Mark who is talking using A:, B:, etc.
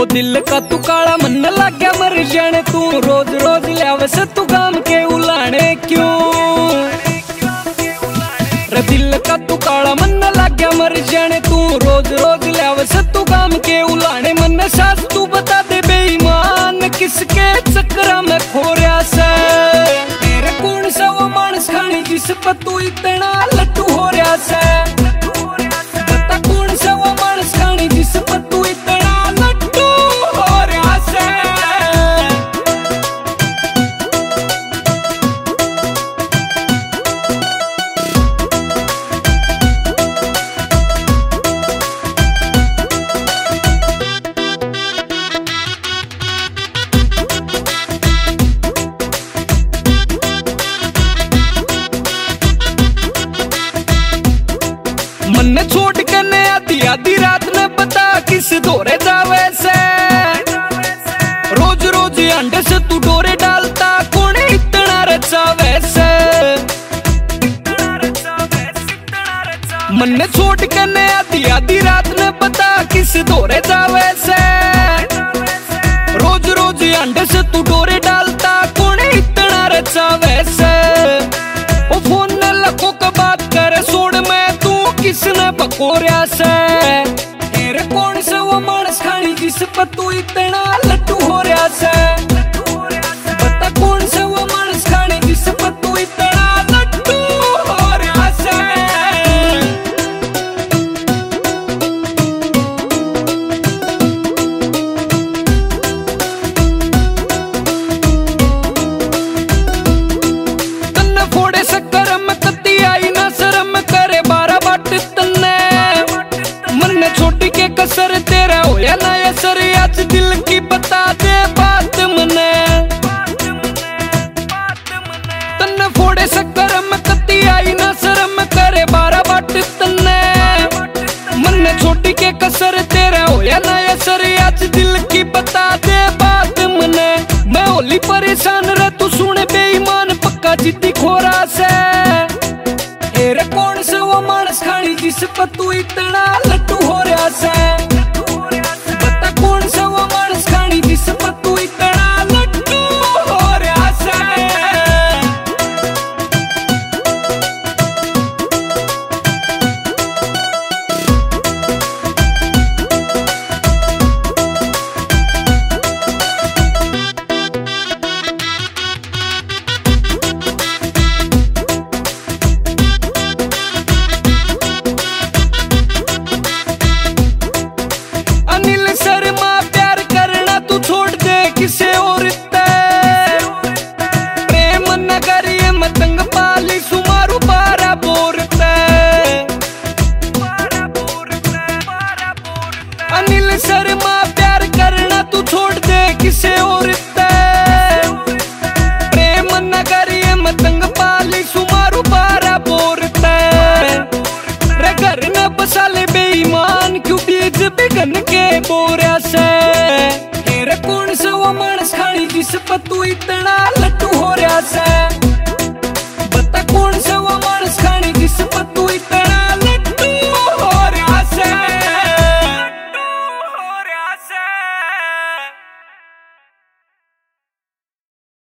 A: दिल का तू काला मन लाग्या मर जाने तू रोज रोज लियावस तू काम के उलाने क्यों रे दिल का तू काला मन लाग्या मर जाने तू रोज रोज लियावस तू काम के उलाने मन सास तू बता दे बेईमान किसके चक्कर में खोरिया से तेरे कौन सा वो मानस खानी जिस पर तू इतना लट्टू हो रहा से बता कौन सा वो मानस खानी जिस पर तू इतना मन छोड़ के ने आधी रात ने बता किस दौरे जावे से रोज रोज अंडे से तू डोरे डालता कौन इतना रचावे से मन छोड़ के ने आधी रात ने बता किस दौरे जावे से रोज रोज अंडे से तू डोरे डालता कौन इतना रचावे से ओ फोन ने लखों का बात करे छोड़ मैं किसने बकोरिया से तेरे कौन सा वो मानस खानी जिस पर तू इतना लट्टू हो रहा से बता कौन सा वो मानस खानी जिस पर तू इतना लट्टू हो रहा से तन्ने फोड़े से करम कत्ती आई ना शर्म करे बारा छोटी के कसर तेरा होया ना असर आज दिल की बता दे बात मने तन्ने फोड़े से करम कत्ती आई ना शर्म करे बारा बाट तन्ने मन छोटी के कसर तेरा होया ना असर आज दिल की बता दे बात मने मैं होली परेशान रह तू सुने बेईमान पक्का जिद्दी खोरा से तेरे कौन सा वो मानस खानी जिस पर तू इतना लट्टू हो रहा से बता कौन सा वो मानस खानी जिस पर तू इतना लट्टू हो रहा से शर्मा प्यार करना तू छोड़ दे किसे और प्रेम नगरिए मतंग पाली सुमारू बारा बोरते अनिल शर्मा प्यार करना तू छोड़ दे किसे और प्रेम नगरिए मतंग पाली सुमारू बारा बोरते रे घर न बसाले बेईमान क्यों बीज बिगन के